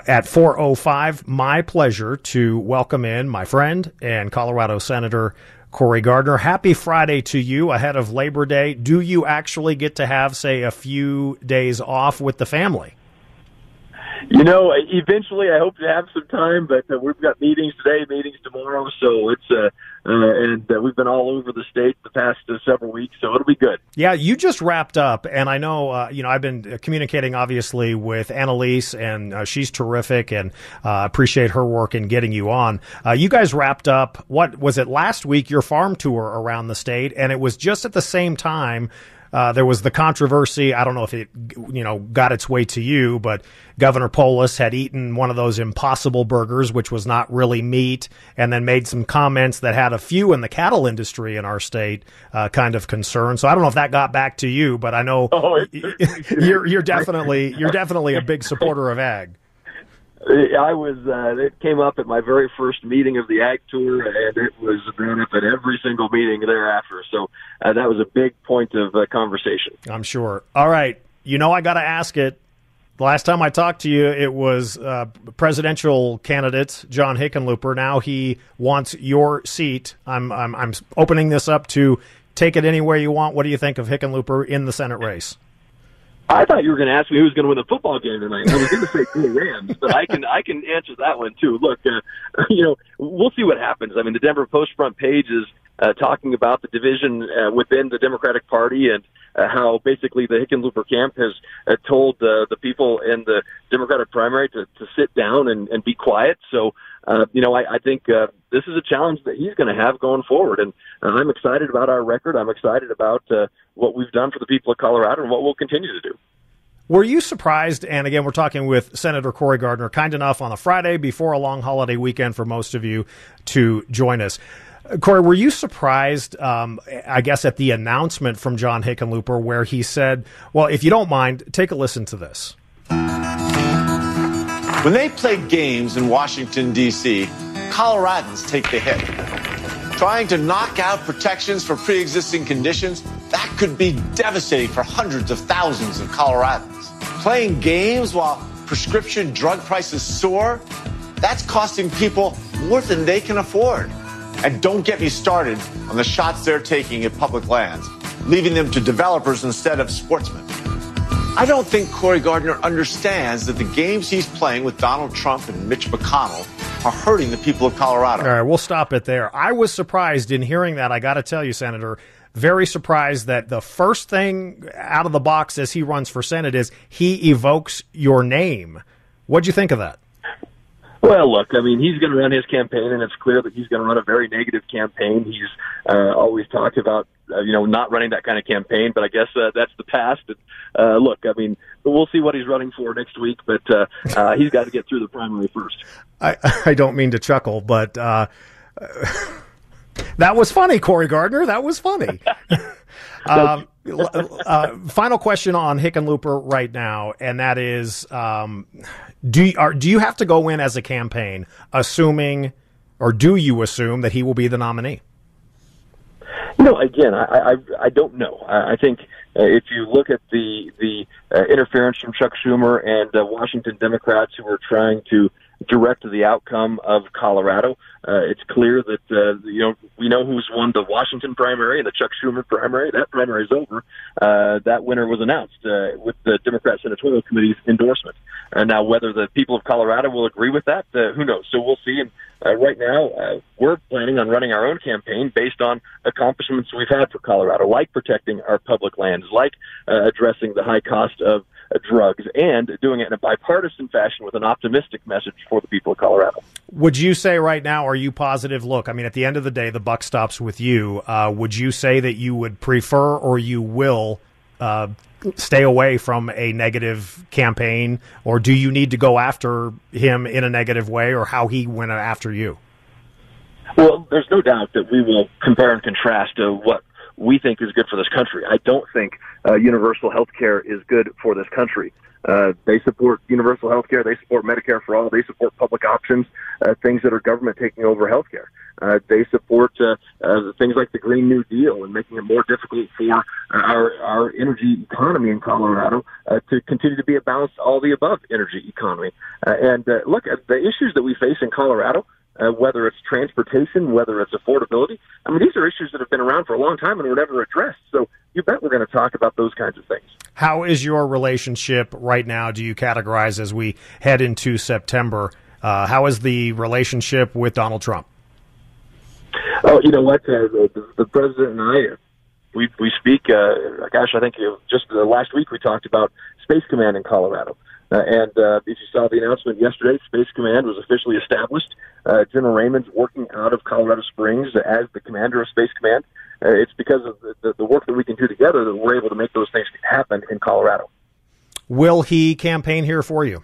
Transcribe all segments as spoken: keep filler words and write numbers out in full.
At four oh five, my pleasure to welcome in my friend and Colorado Senator Cory Gardner. Happy Friday to you ahead of Labor Day. Do you actually get to have, say, a few days off with the family? You know, eventually I hope to have some time, but uh, we've got meetings today, meetings tomorrow, so it's uh, uh, and uh, we've been all over the state the past uh, several weeks, so it'll be good. Yeah, you just wrapped up, and I know, uh, you know, I've been communicating obviously with Annalise, and uh, she's terrific, and uh, appreciate her work in getting you on. Uh, you guys wrapped up, what was it, last week, your farm tour around the state, and it was just at the same time. Uh, there was the controversy. I don't know if it, you know, got its way to you, but Governor Polis had eaten one of those Impossible burgers, which was not really meat, and then made some comments that had a few in the cattle industry in our state uh, kind of concerned. So I don't know if that got back to you, but I know oh, you're you're definitely you're definitely a big supporter of ag. I was, uh, it came up at my very first meeting of the Ag Tour, and it was brought up at every single meeting thereafter. So uh, that was a big point of uh, conversation. I'm sure. All right. You know, I got to ask it. The last time I talked to you, it was uh, presidential candidate John Hickenlooper. Now he wants your seat. I'm, I'm, I'm opening this up to take it any way you want. What do you think of Hickenlooper in the Senate race? I thought you were going to ask me who's going to win the football game tonight. I was going to say the Rams, but I can I can answer that one too. Look, uh, you know, we'll see what happens. I mean, the Denver Post front page is uh, talking about the division uh, within the Democratic Party and uh, how basically the Hickenlooper camp has uh, told uh, the people in the Democratic primary to, to sit down and, and be quiet. So, uh, you know, I, I think uh, this is a challenge that he's going to have going forward. And uh, I'm excited about our record. I'm excited about uh, what we've done for the people of Colorado and what we'll continue to do. Were you surprised, and again, we're talking with Senator Cory Gardner, kind enough on a Friday before a long holiday weekend for most of you to join us. Cory, were you surprised, um, I guess, at the announcement from John Hickenlooper where he said, well, if you don't mind, take a listen to this. When they play games in Washington, D C, Coloradans take the hit. Trying to knock out protections for pre-existing conditions, that could be devastating for hundreds of thousands of Coloradans. Playing games while prescription drug prices soar, that's costing people more than they can afford. And don't get me started on the shots they're taking at public lands, leaving them to developers instead of sportsmen. I don't think Cory Gardner understands that the games he's playing with Donald Trump and Mitch McConnell are hurting the people of Colorado. All right, we'll stop it there. I was surprised in hearing that. I got to tell you, Senator, very surprised that the first thing out of the box as he runs for Senate is he evokes your name. What'd you think of that? Well, look, I mean, he's going to run his campaign, and it's clear that he's going to run a very negative campaign. He's uh, always talked about, uh, you know, not running that kind of campaign, but I guess uh, that's the past. And, uh, look, I mean, we'll see what he's running for next week, but uh, uh, he's got to get through the primary first. I, I don't mean to chuckle, but uh, that was funny, Cory Gardner. That was funny. um, uh, final question on Hickenlooper right now, and that is, um, do you, are, do you have to go in as a campaign assuming, or do you assume that he will be the nominee? You know, again, I I, I don't know. I, I think uh, if you look at the the uh, interference from Chuck Schumer and uh, Washington Democrats who are trying to direct the outcome of Colorado, uh, it's clear that uh, you know we know who's won the Washington primary and the Chuck Schumer primary. That primary is over. Uh, that winner was announced uh, with the Democrat Senatorial Committee's endorsement. Uh, now, whether the people of Colorado will agree with that, uh, who knows? So we'll see. And uh, right now, uh, we're planning on running our own campaign based on accomplishments we've had for Colorado, like protecting our public lands, like uh, addressing the high cost of uh, drugs, and doing it in a bipartisan fashion with an optimistic message for the people of Colorado. Would you say right now, are you positive? Look, I mean, at the end of the day, the buck stops with you. Uh, would you say that you would prefer or you will uh, stay away from a negative campaign, or do you need to go after him in a negative way, or how he went after you? Well, there's no doubt that we will compare and contrast to what we think is good for this country. I don't think uh, universal health care is good for this country. Uh, they support universal health care. They support Medicare for all. They support public options, uh, things that are government taking over health care. Uh, they support uh, uh, things like the Green New Deal and making it more difficult for uh, our, our energy economy in Colorado uh, to continue to be a balanced, all the above energy economy. Uh, and uh, look, at the issues that we face in Colorado, uh, whether it's transportation, whether it's affordability, I mean, these are issues that have been around for a long time and were never addressed. So you bet we're going to talk about those kinds of things. How is your relationship right now? Do you categorize as we head into September? Uh, how is the relationship with Donald Trump? Oh, you know what? Uh, the, the president and I, we we speak. Uh, gosh, I think uh, just uh, last week we talked about Space Command in Colorado, uh, and uh, if you saw the announcement yesterday, Space Command was officially established. Uh, General Raymond's working out of Colorado Springs as the commander of Space Command. Uh, it's because of the, the work that we can do together that we're able to make those things happen in Colorado. Will he campaign here for you?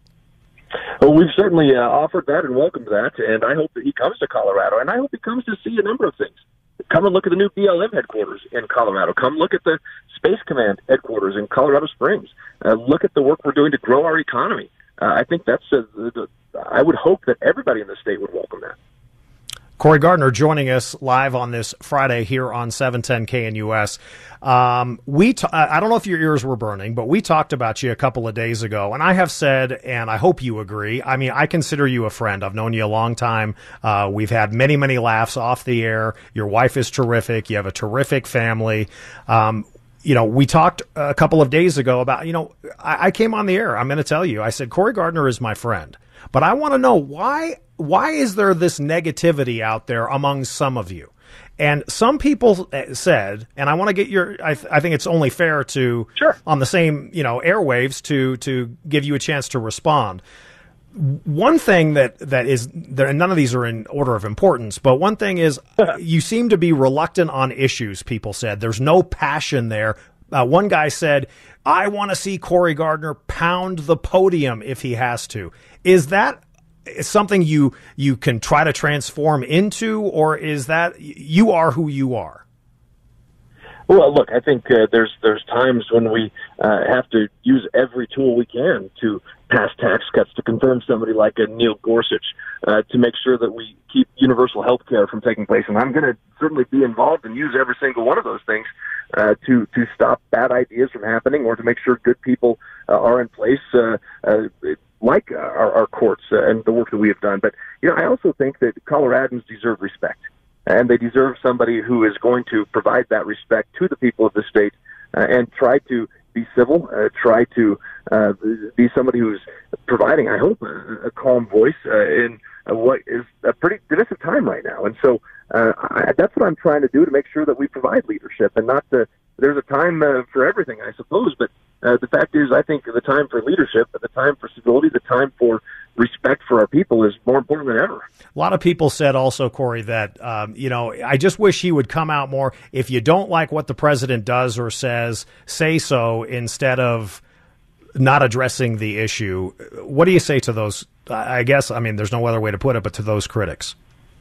Well, we've certainly uh, offered that and welcomed that, and I hope that he comes to Colorado, and I hope he comes to see a number of things. Come and look at the new B L M headquarters in Colorado. Come look at the Space Command headquarters in Colorado Springs. Uh, look at the work we're doing to grow our economy. Uh, I think that's, uh, the, I would hope that everybody in the state would welcome that. Cory Gardner joining us live on this Friday here on seven ten K N U S. Um, we t- I don't know if your ears were burning, but we talked about you a couple of days ago, and I have said, and I hope you agree, I mean, I consider you a friend. I've known you a long time. Uh, we've had many, many laughs off the air. Your wife is terrific. You have a terrific family. Um, you know, we talked a couple of days ago about, you know, I, I came on the air. I'm going to tell you, I said, Cory Gardner is my friend, but I want to know why, why is there this negativity out there among some of you? And some people said, and I want to get your, I, th- I think it's only fair to, sure, on the same, you know, airwaves to, to give you a chance to respond. One thing that, that is there, and none of these are in order of importance, but one thing is you seem to be reluctant on issues. People said there's no passion there. Uh, one guy said, I want to see Cory Gardner pound the podium if he has to. Is that something you you can try to transform into, or is that you are who you are? Well, look, I think uh, there's there's times when we uh, have to use every tool we can to pass tax cuts, to confirm somebody like a Neil Gorsuch, uh, to make sure that we keep universal health care from taking place. And I'm going to certainly be involved and use every single one of those things uh, to to stop bad ideas from happening, or to make sure good people uh, are in place. Uh, uh, like our, our courts uh, and the work that we have done. But, you know, I also think that Coloradans deserve respect, and they deserve somebody who is going to provide that respect to the people of the state uh, and try to be civil, uh, try to uh, be somebody who's providing, I hope, a, a calm voice uh, in uh, what is a pretty divisive time right now. And so uh, I, that's what I'm trying to do, to make sure that we provide leadership, and not to, there's a time uh, for everything, I suppose, but Uh, the fact is, I think the time for leadership, the time for civility, the time for respect for our people is more important than ever. A lot of people said also, Cory, that, um, you know, I just wish he would come out more. If you don't like what the president does or says, say so instead of not addressing the issue. What do you say to those? I guess, I mean, there's no other way to put it, but to those critics.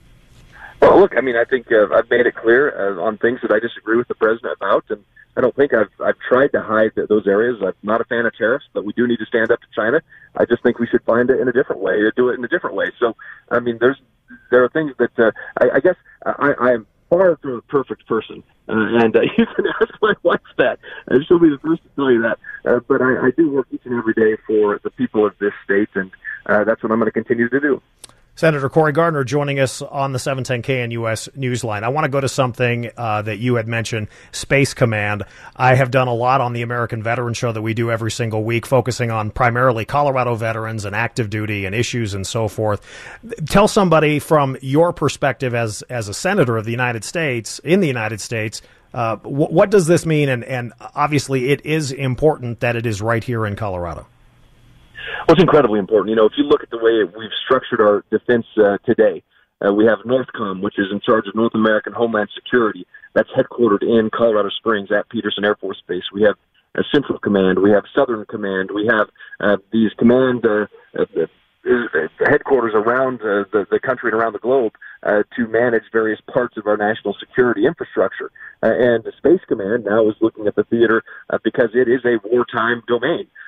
Well, look, I mean, I think uh, I've made it clear uh, on things that I disagree with the president about, and I don't think I've I've tried to hide those areas. I'm not a fan of tariffs, but we do need to stand up to China. I just think we should find it in a different way, or do it in a different way. So, I mean, there's there are things that uh, I, I guess I, I am far from a perfect person, uh, and uh, you can ask my wife that, and she'll be the first to tell you that. Uh, but I, I do work each and every day for the people of this state, and uh, that's what I'm going to continue to do. Senator Cory Gardner joining us on the seven ten K N U S Newsline. I want to go to something uh, that you had mentioned, Space Command. I have done a lot on the American Veteran Show that we do every single week, focusing on primarily Colorado veterans and active duty and issues and so forth. Tell somebody from your perspective as as a senator of the United States, in the United States, uh, w- what does this mean? And, and obviously it is important that it is right here in Colorado. Well, it's incredibly important. You know, if you look at the way we've structured our defense uh, today, uh, we have NORTHCOM, which is in charge of North American Homeland Security. That's headquartered in Colorado Springs at Peterson Air Force Base. We have a Central Command. We have Southern Command. We have uh, these command uh, uh, headquarters around uh, the, the country and around the globe uh, to manage various parts of our national security infrastructure. Uh, and the Space Command now is looking at the theater uh, because it is a wartime domain.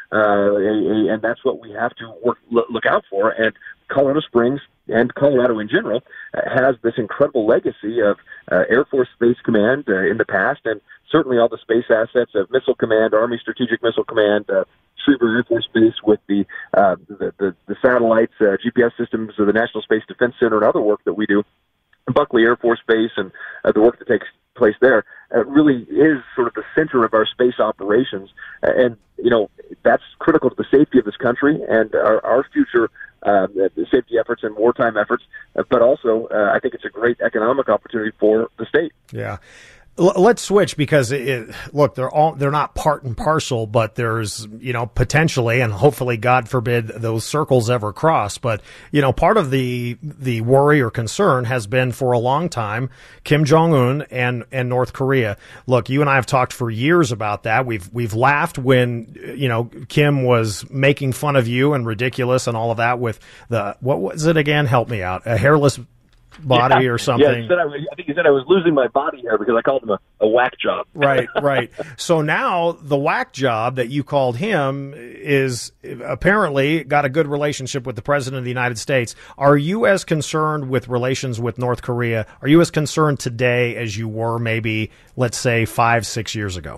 uh, a, a, and that's what we have to work, look out for. And Colorado Springs and Colorado in general uh, has this incredible legacy of uh, Air Force Space Command uh, in the past, and certainly all the space assets of Missile Command, Army Strategic Missile Command, uh, Schriever Air Force Base with the, uh, the, the, the satellites, uh, G P S systems of the National Space Defense Center, and other work that we do, Buckley Air Force Base, and uh, the work that takes place there, uh, really is sort of the center of our space operations. Uh, and, you know, that's critical to the safety of this country and our, our future uh, safety efforts and wartime efforts. Uh, but also, uh, I think it's a great economic opportunity for the state. Yeah. Let's switch because it, it, look, they're all, they're not part and parcel, but there's, you know, potentially, and hopefully, God forbid, those circles ever cross. But, you know, part of the, the worry or concern has been for a long time, Kim Jong-un and, and North Korea. Look, you and I have talked for years about that. We've, we've laughed when, you know, Kim was making fun of you and ridiculous and all of that with the, what was it again? Help me out. A hairless body yeah. or something. Yeah, he said I, was, I think he said I was losing my body hair because I called him a, a whack job. Right, right. So now the whack job that you called him is apparently got a good relationship with the President of the United States. Are you as concerned with relations with North Korea? Are you as concerned today as you were maybe, let's say, five, six years ago?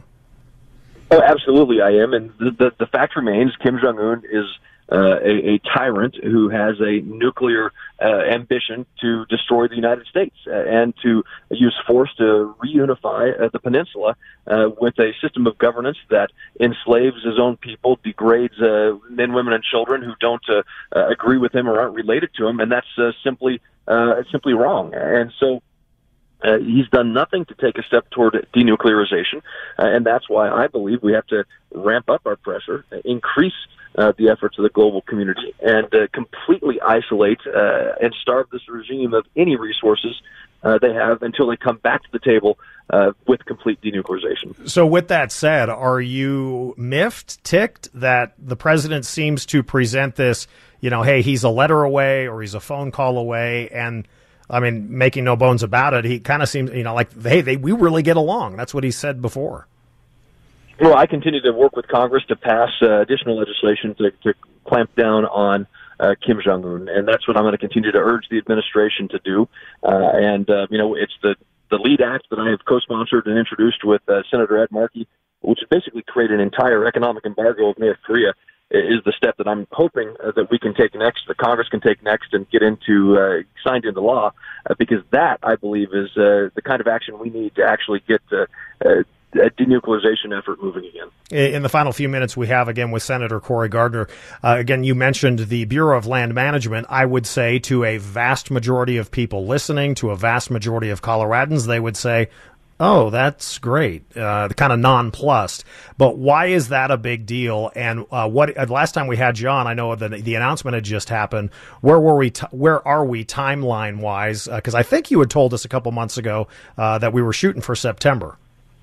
Oh, absolutely I am. And the, the, the fact remains Kim Jong-un is Uh, a, a tyrant who has a nuclear uh, ambition to destroy the United States uh, and to use force to reunify uh, the peninsula uh, with a system of governance that enslaves his own people, degrades uh, men, women, and children who don't uh, uh, agree with him or aren't related to him, and that's uh, simply uh, simply wrong. And so Uh, he's done nothing to take a step toward denuclearization, uh, and that's why I believe we have to ramp up our pressure, uh, increase uh, the efforts of the global community, and uh, completely isolate uh, and starve this regime of any resources uh, they have until they come back to the table uh, with complete denuclearization. So with that said, are you miffed, ticked that the president seems to present this, you know, hey, he's a letter away or he's a phone call away, and I mean, making no bones about it, he kind of seems, you know, like, hey, they, we really get along. That's what he said before. Well, I continue to work with Congress to pass uh, additional legislation to, to clamp down on uh, Kim Jong-un, and that's what I'm going to continue to urge the administration to do. Uh, and, uh, you know, it's the, the lead act that I have co-sponsored and introduced with uh, Senator Ed Markey, which basically create an entire economic embargo of North Korea, is the step that I'm hoping uh, that we can take next, that Congress can take next and get into, uh, signed into law, uh, because that, I believe, is uh, the kind of action we need to actually get uh, uh, a denuclearization effort moving again. In the final few minutes we have, again, with Senator Cory Gardner, uh, again, you mentioned the Bureau of Land Management. I would say to a vast majority of people listening, to a vast majority of Coloradans, they would say, oh, that's great, uh, kind of nonplussed. But why is that a big deal? And uh, what uh, last time we had you on, I know the the announcement had just happened. Where were we? T- where are we timeline wise? Because uh, I think you had told us a couple months ago uh, that we were shooting for September.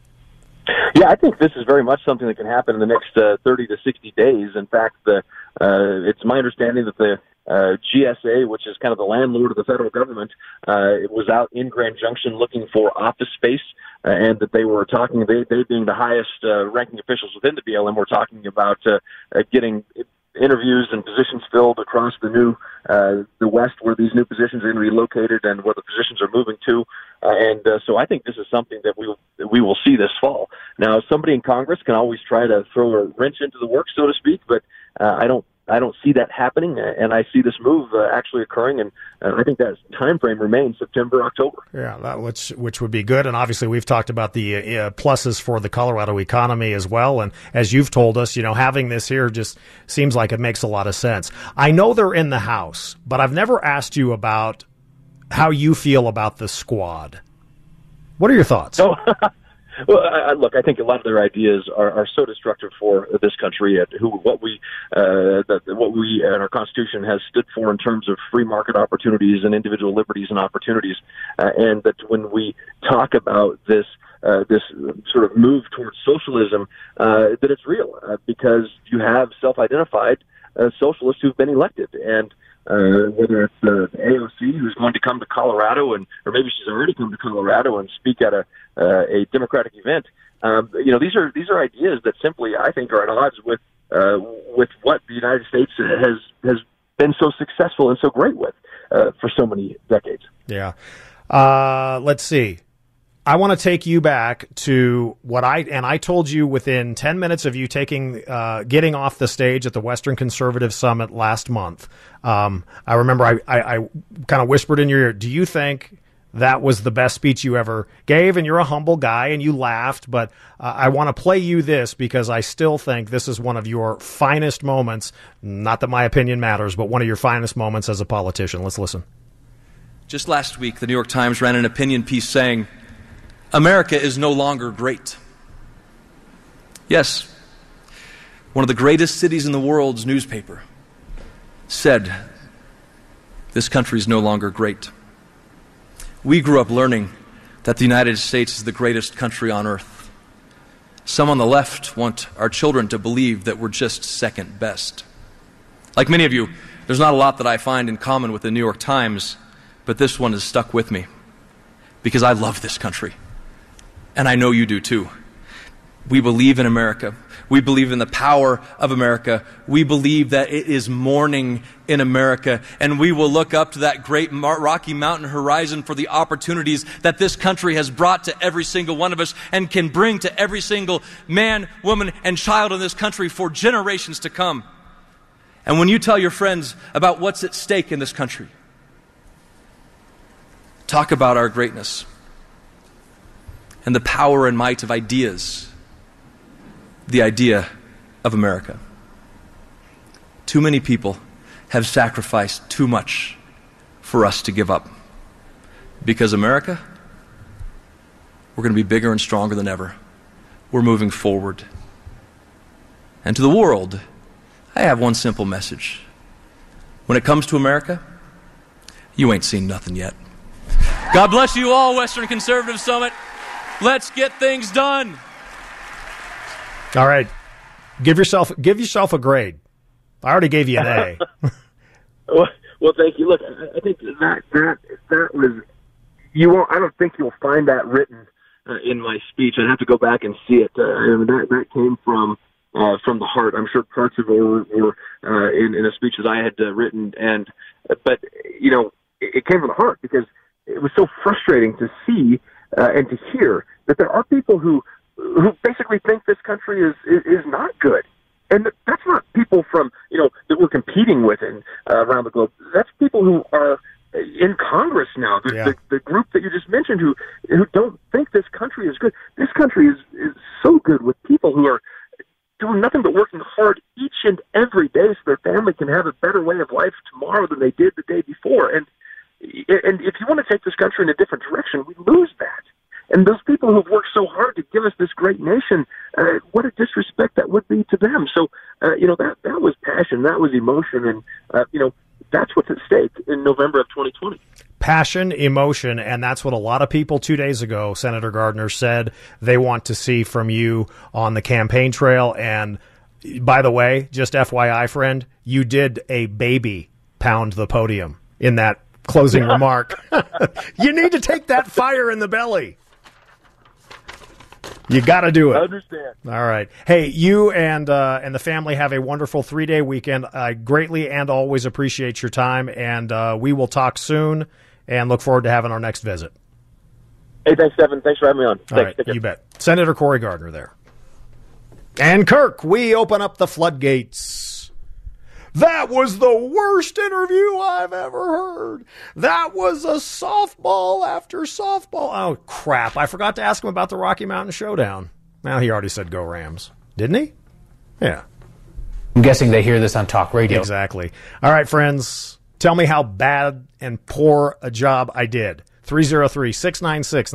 Yeah, I think this is very much something that can happen in the next uh, thirty to sixty days. In fact, the, uh, it's my understanding that the uh, G S A, which is kind of the landlord of the federal government, uh, it was out in Grand Junction looking for office space, uh, and that they were talking, they, they being the highest uh, ranking officials within the B L M, were talking about uh, uh, getting interviews and positions filled across the new, uh, the West, where these new positions are going to be located and where the positions are moving to. Uh, and uh, so I think this is something that we will, we will see this fall. Now, somebody in Congress can always try to throw a wrench into the works, so to speak, but uh, I don't I don't see that happening, and I see this move uh, actually occurring, and uh, I think that time frame remains September, October. Yeah, that, which which would be good, and obviously we've talked about the uh, pluses for the Colorado economy as well, and as you've told us, you know, having this here just seems like it makes a lot of sense. I know they're in the House, but I've never asked you about how you feel about the squad. What are your thoughts? Oh, well, I, I, look, I think a lot of their ideas are, are so destructive for this country. And who, what we, uh, the, what we and our Constitution has stood for in terms of free market opportunities and individual liberties and opportunities, uh, and that when we talk about this, uh, this sort of move towards socialism, uh, that it's real uh, because you have self-identified uh, socialists who've been elected, and Uh, whether it's the uh, A O C who's going to come to Colorado, and or maybe she's already come to Colorado and speak at a uh, a Democratic event. Um, you know, these are these are ideas that simply I think are at odds with uh, with what the United States has has been so successful and so great with uh, for so many decades. Yeah. Uh, let's see. I want to take you back to what I, and I told you within ten minutes of you taking, uh, getting off the stage at the Western Conservative Summit last month. Um, I remember I, I, I kind of whispered in your ear, do you think that was the best speech you ever gave? And you're a humble guy and you laughed, but uh, I want to play you this because I still think this is one of your finest moments. Not that my opinion matters, but one of your finest moments as a politician. Let's listen. Just last week, the New York Times ran an opinion piece saying, America is no longer great. Yes, one of the greatest cities in the world's newspaper said, this country is no longer great. We grew up learning that the United States is the greatest country on earth. Some on the left want our children to believe that we're just second best. Like many of you, there's not a lot that I find in common with the New York Times, but this one has stuck with me because I love this country. And I know you do too. We believe in America. We believe in the power of America. We believe that it is morning in America. And we will look up to that great Rocky Mountain horizon for the opportunities that this country has brought to every single one of us and can bring to every single man, woman, and child in this country for generations to come. And when you tell your friends about what's at stake in this country, talk about our greatness and the power and might of ideas, the idea of America. Too many people have sacrificed too much for us to give up. Because America, we're going to be bigger and stronger than ever. We're moving forward. And to the world, I have one simple message. When it comes to America, you ain't seen nothing yet. God bless you all, Western Conservative Summit. Let's get things done. All right. Give yourself give yourself a grade. I already gave you an A. well, well, thank you. Look, I think that that that was you won't. I don't think you'll find that written uh, in my speech. I'd have to go back and see it. Uh, I mean, that that came from uh, from the heart. I'm sure parts of it were, were uh, in, in a speech that I had uh, written, and but you know, it, it came from the heart because it was so frustrating to see uh, and to hear that there are people who. who basically think this country is, is, is not good. And that's not people from, you know, that we're competing with in, uh, around the globe. That's people who are in Congress now, the, yeah. the, the group that you just mentioned who, who don't think this country is good. This country is, is so good with people who are doing nothing but working hard each and every day so their family can have a better way of life tomorrow than they did the day before. And, and if you want to take this country in a different direction, we lose that. And those people who've worked so hard to give us this great nation, uh, what a disrespect that would be to them. So, uh, you know, that, that was passion, that was emotion, and, uh, you know, that's what's at stake in November of twenty twenty. Passion, emotion, and that's what a lot of people two days ago, Senator Gardner, said they want to see from you on the campaign trail. And by the way, just F Y I, friend, you did a baby pound the podium in that closing remark. You need to take that fire in the belly. You got to do it. I understand. All right. Hey, you and uh, and the family have a wonderful three-day weekend. I greatly and always appreciate your time, and uh, we will talk soon and look forward to having our next visit. Hey, thanks, Devin. Thanks for having me on. All thanks. right, you bet. Senator Cory Gardner there. And Kirk, we open up the floodgates. That was the worst interview I've ever heard. That was a softball after softball. Oh, crap. I forgot to ask him about the Rocky Mountain Showdown. Now, he already said go Rams. Didn't he? Yeah. I'm guessing they hear this on talk radio. Exactly. All right, friends. Tell me how bad and poor a job I did. three oh three, six nine six